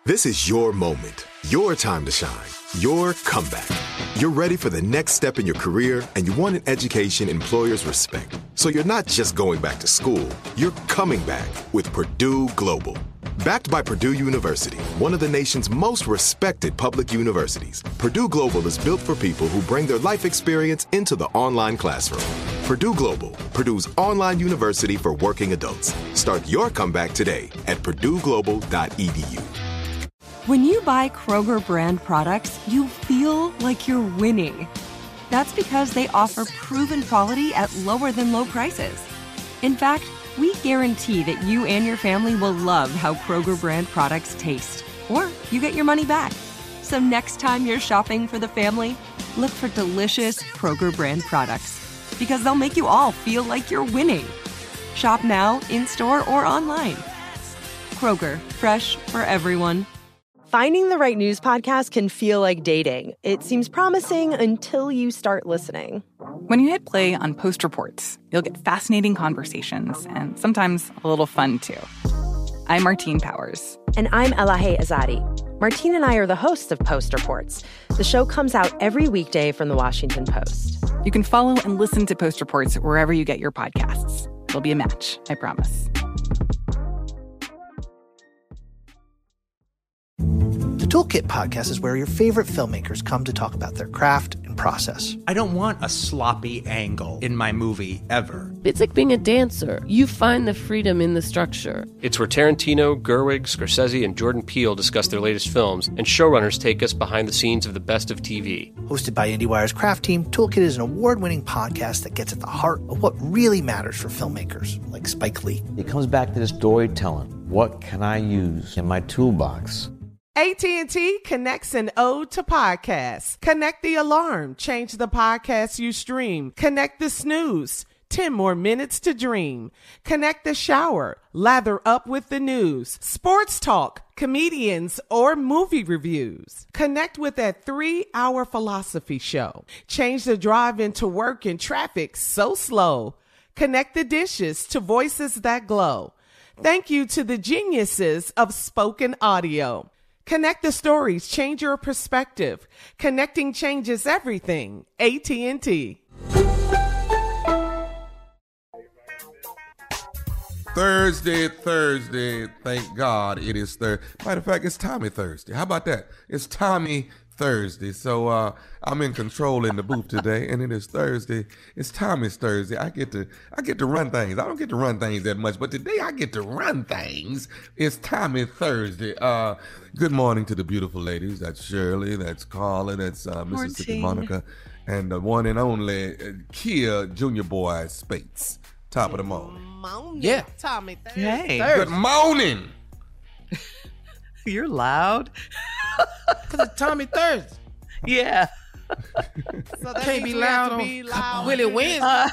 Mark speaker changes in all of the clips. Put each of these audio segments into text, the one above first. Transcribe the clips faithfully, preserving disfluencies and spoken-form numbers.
Speaker 1: This is your moment, your time to shine, your comeback. You're ready for the next step in your career, and you want an education employers respect. So you're not just going back to school, you're coming back with Purdue Global. Backed by Purdue University, one of the nation's most respected public universities, Purdue Global is built for people who bring their life experience into the online classroom. Purdue Global, Purdue's online university for working adults. Start your comeback today at purdue global dot e d u.
Speaker 2: When you buy Kroger brand products, you feel like you're winning. That's because they offer proven quality at lower than low prices. In fact, we guarantee that you and your family will love how Kroger brand products taste, or you get your money back. So next time you're shopping for the family, look for delicious Kroger brand products, because they'll make you all feel like you're winning. Shop now, in-store, or online. Kroger, fresh for everyone.
Speaker 3: Finding the right news podcast can feel like dating. It seems promising until you start listening.
Speaker 4: When you hit play on Post Reports, you'll get fascinating conversations and sometimes a little fun, too. I'm Martine Powers.
Speaker 3: And I'm Elahe Azadi. Martine and I are the hosts of Post Reports. The show comes out every weekday from The Washington Post.
Speaker 4: You can follow and listen to Post Reports wherever you get your podcasts. It'll be a match, I promise.
Speaker 5: The Toolkit podcast is where your favorite filmmakers come to talk about their craft and process.
Speaker 6: I don't want a sloppy angle in my movie, ever.
Speaker 7: It's like being a dancer. You find the freedom in the structure.
Speaker 8: It's where Tarantino, Gerwig, Scorsese, and Jordan Peele discuss their latest films, and showrunners take us behind the scenes of the best of T V.
Speaker 5: Hosted by IndieWire's craft team, Toolkit is an award-winning podcast that gets at the heart of what really matters for filmmakers, like Spike Lee.
Speaker 9: It comes back to the storytelling. What can I use in my toolbox?
Speaker 10: A T and T connects an ode to podcasts. Connect the alarm. Change the podcast you stream. Connect the snooze. ten more minutes to dream. Connect the shower. Lather up with the news. Sports talk, comedians, or movie reviews. Connect with that three-hour philosophy show. Change the drive into work in traffic so slow. Connect the dishes to voices that glow. Thank you to the geniuses of spoken audio. Connect the stories, change your perspective. Connecting changes everything. A T and T.
Speaker 11: Thursday, Thursday. Thank God it is Thursday. Matter of fact, it's Tommy Thursday. How about that? It's Tommy Thursday. So uh, I'm in control in the booth today, and it is Thursday. It's Tommy's Thursday. I get to I get to run things. I don't get to run things that much, but today I get to run things. It's Tommy Thursday. Uh, good morning to the beautiful ladies. That's Shirley. That's Carla. That's uh, Mississippi Monica, and the one and only uh, Kia Junior Boy Spates. Top of the morning.
Speaker 10: morning.
Speaker 12: Yeah,
Speaker 10: Tommy Thursday.
Speaker 12: Hey.
Speaker 11: Good morning.
Speaker 12: You're loud.
Speaker 13: Because it's Tommy Thursday.
Speaker 12: Yeah.
Speaker 10: So that
Speaker 13: Can't be
Speaker 10: means we
Speaker 13: loud
Speaker 10: have to
Speaker 13: on
Speaker 10: be loud.
Speaker 13: Willie Wednesday.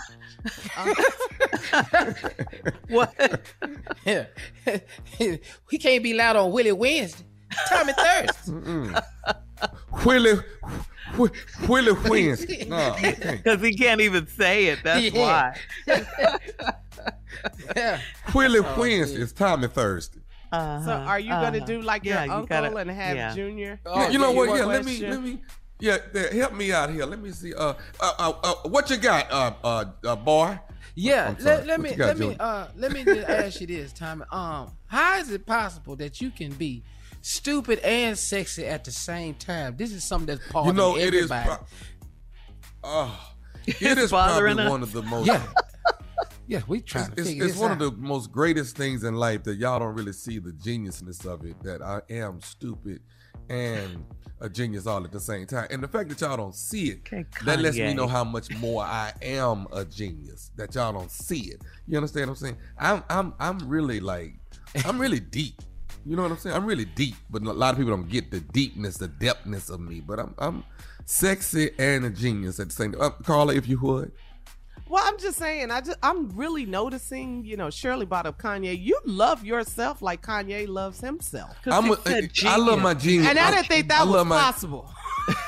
Speaker 12: Uh, what?
Speaker 13: Yeah. We can't be loud on Willie Wednesday. Tommy Thursday.
Speaker 11: Willie, Willie Wednesday. No,
Speaker 12: because he can't even say it. That's
Speaker 13: Yeah.
Speaker 12: why.
Speaker 13: Yeah.
Speaker 11: Willie Wednesday. It's Tommy Thursday.
Speaker 12: Uh-huh,
Speaker 10: So are you
Speaker 12: uh-huh.
Speaker 10: gonna do like your
Speaker 12: Yeah, you
Speaker 10: uncle
Speaker 12: gotta-
Speaker 10: and have
Speaker 12: yeah.
Speaker 10: Junior?
Speaker 11: Yeah, you know
Speaker 10: give
Speaker 11: what?
Speaker 10: one
Speaker 11: Yeah, let me,
Speaker 10: question?
Speaker 11: let me. Yeah, there, help me out here. Let me see. Uh, uh, uh, uh what you got, uh, uh, uh boy?
Speaker 13: Yeah,
Speaker 11: I'm sorry.
Speaker 13: let, let
Speaker 11: What
Speaker 13: me
Speaker 11: you got,
Speaker 13: let me
Speaker 11: Junior?
Speaker 13: uh let me just ask you this, Tommy. Um, how is it possible that you can be stupid and sexy at the same time? This is something that's bothering
Speaker 11: You know, it is.
Speaker 13: everybody.
Speaker 11: Pro- oh,
Speaker 12: It's
Speaker 11: it is probably
Speaker 12: bothering us.
Speaker 11: one of the most.
Speaker 13: Yeah. Yeah, we trying to
Speaker 11: It's,
Speaker 13: figure
Speaker 11: it's
Speaker 13: this
Speaker 11: one
Speaker 13: out.
Speaker 11: of the most greatest things in life that y'all don't really see the geniusness of it. That I am stupid and a genius all at the same time. And the fact that y'all don't see it,
Speaker 12: Okay,
Speaker 11: that lets me
Speaker 12: Kanye.
Speaker 11: know how much more I am a genius. That y'all don't see it. You understand what I'm saying? I'm I'm I'm really like I'm really deep. You know what I'm saying? I'm really deep, but a lot of people don't get the deepness, the depthness of me. But I'm I'm sexy and a genius at the same time. Uh, Carla, if you would.
Speaker 10: Well, I'm just saying, I just I'm really noticing, you know, Shirley brought up Kanye. You love yourself like Kanye loves himself.
Speaker 11: I'm a, I love my genius.
Speaker 10: And I didn't think that
Speaker 11: I
Speaker 10: was
Speaker 11: love my-
Speaker 10: possible.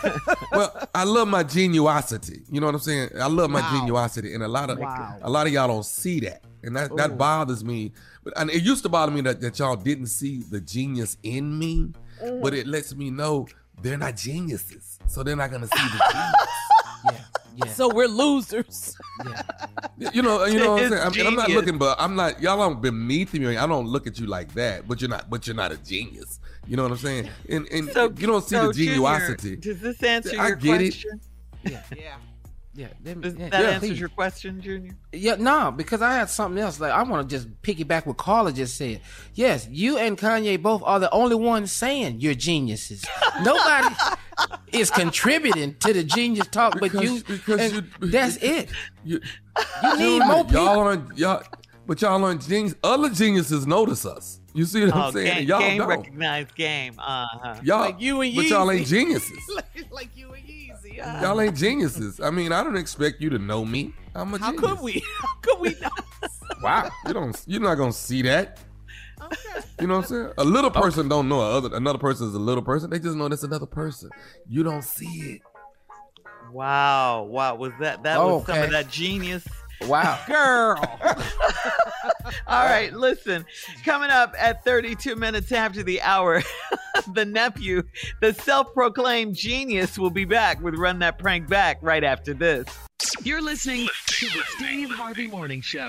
Speaker 11: Well, I love my genuosity. You know what I'm saying? I love my
Speaker 13: Wow.
Speaker 11: genuosity, and a lot of
Speaker 13: Wow.
Speaker 11: a lot of y'all don't see that, and that, that
Speaker 13: Ooh.
Speaker 11: bothers me. But and it used to bother me that, that y'all didn't see the genius in me, but it lets me know they're not geniuses, so they're not gonna see the genius.
Speaker 13: Yeah.
Speaker 14: So we're losers.
Speaker 11: You know, you know what I'm
Speaker 12: It's
Speaker 11: saying. I mean, I'm not
Speaker 12: genius.
Speaker 11: looking, but I'm not. Y'all don't beneath me. I don't look at you like that. But you're not. But you're not a genius. You know what I'm saying? And and
Speaker 12: So-
Speaker 11: you don't see
Speaker 12: so,
Speaker 11: the genuosity.
Speaker 12: Junior, does this answer
Speaker 11: I
Speaker 12: your
Speaker 11: get it.
Speaker 12: question?
Speaker 13: Yeah. Yeah. Yeah. Let me-
Speaker 12: Does
Speaker 13: yeah,
Speaker 12: that
Speaker 13: yeah,
Speaker 12: answers
Speaker 13: please.
Speaker 12: your question, Junior?
Speaker 13: Yeah, no, because I had something else. Like I want to just piggyback what Carla just said. Yes, you and Kanye both are the only ones saying you're geniuses. Nobody is contributing to the genius talk, but
Speaker 11: Because-
Speaker 13: you.
Speaker 11: because
Speaker 13: and
Speaker 11: you-
Speaker 13: that's it.
Speaker 11: You,
Speaker 13: You need
Speaker 11: Junior,
Speaker 13: more people.
Speaker 11: Y'all aren't y'all, but y'all aren't genius. Other geniuses notice us. You see what
Speaker 12: Oh,
Speaker 11: I'm saying?
Speaker 12: game,
Speaker 11: y'all
Speaker 12: game
Speaker 11: don't.
Speaker 12: recognized game. Uh-huh.
Speaker 11: Y'all,
Speaker 14: Like you and
Speaker 11: but y'all ain't
Speaker 14: Yeezy.
Speaker 11: geniuses.
Speaker 14: like, like you and Yeezy. Uh,
Speaker 11: Y'all ain't geniuses. I mean, I don't expect you to know me. I'm a
Speaker 14: How
Speaker 11: genius.
Speaker 14: could we? How could we not?
Speaker 11: Wow, you don't. You're not gonna see that. You know what I'm saying? A little person don't know a other another person is a little person. They just know that's another person. You don't see it.
Speaker 12: Wow, wow, was that that was some
Speaker 13: Okay.
Speaker 12: of that genius?
Speaker 13: Wow.
Speaker 14: Girl.
Speaker 12: All right, listen. Coming up at thirty-two minutes after the hour, the nephew, the self-proclaimed genius, will be back with Run That Prank Back right after this.
Speaker 15: You're listening to the Steve Harvey Morning Show.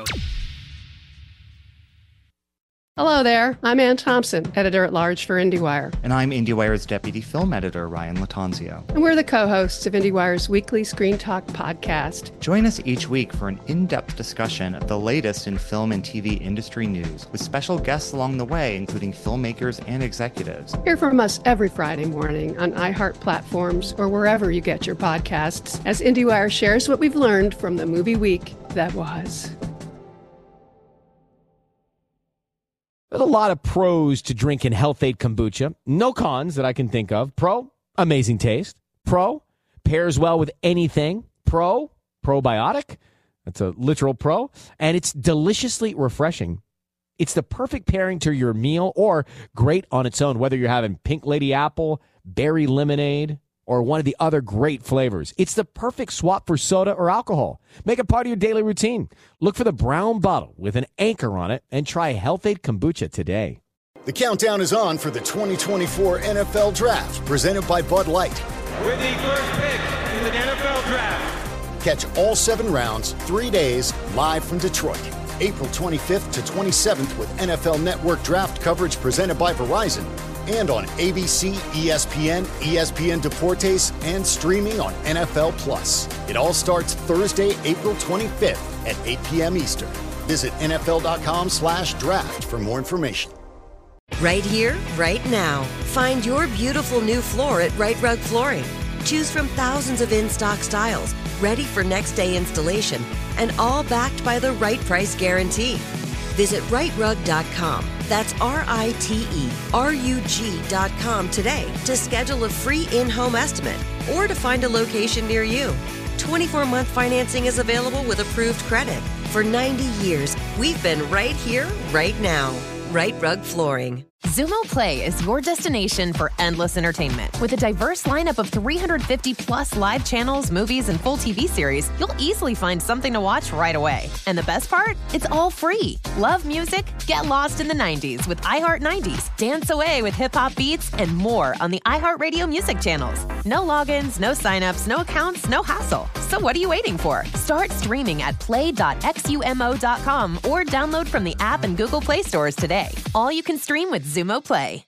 Speaker 16: Hello there. I'm Ann Thompson, editor-at-large for IndieWire.
Speaker 17: And I'm IndieWire's deputy film editor, Ryan Latanzio.
Speaker 16: And we're the co-hosts of IndieWire's weekly Screen Talk podcast.
Speaker 17: Join us each week for an in-depth discussion of the latest in film and T V industry news, with special guests along the way, including filmmakers and executives.
Speaker 16: Hear from us every Friday morning on iHeart platforms or wherever you get your podcasts, as IndieWire shares what we've learned from the movie week that was.
Speaker 18: There's a lot of pros to drinking Health-Ade kombucha. No cons that I can think of. Pro, amazing taste. Pro, pairs well with anything. Pro, probiotic. That's a literal pro. And it's deliciously refreshing. It's the perfect pairing to your meal or great on its own, whether you're having pink lady apple, berry lemonade, or one of the other great flavors. It's the perfect swap for soda or alcohol. Make it part of your daily routine. Look for the brown bottle with an anchor on it and try Health-Ade kombucha today.
Speaker 19: The countdown is on for the twenty twenty-four N F L Draft, presented by Bud Light.
Speaker 20: With the first pick in the N F L Draft.
Speaker 19: Catch all seven rounds, three days, live from Detroit. April twenty-fifth to twenty-seventh with N F L Network Draft coverage presented by Verizon. And on A B C, E S P N, E S P N Deportes, and streaming on N F L Plus. It all starts Thursday, April twenty-fifth at eight p.m. Eastern. Visit N F L dot com slash draft for more information.
Speaker 21: Right here, right now. Find your beautiful new floor at Right Rug Flooring. Choose from thousands of in-stock styles, ready for next day installation, and all backed by the right price guarantee. Visit right rug dot com. That's R I T E R U G dot com today to schedule a free in-home estimate or to find a location near you. twenty-four month financing is available with approved credit. For ninety years, we've been right here, right now. Right Rug Flooring.
Speaker 22: Zumo Play is your destination for endless entertainment. With a diverse lineup of three hundred fifty plus live channels, movies, and full T V series, you'll easily find something to watch right away. And the best part? It's all free. Love music? Get lost in the nineties with iHeart nineties. Dance away with hip-hop beats and more on the iHeartRadio music channels. No logins, no signups, no accounts, no hassle. So what are you waiting for? Start streaming at play dot xumo dot com or download from the app and Google Play stores today. All you can stream with Zumo Play.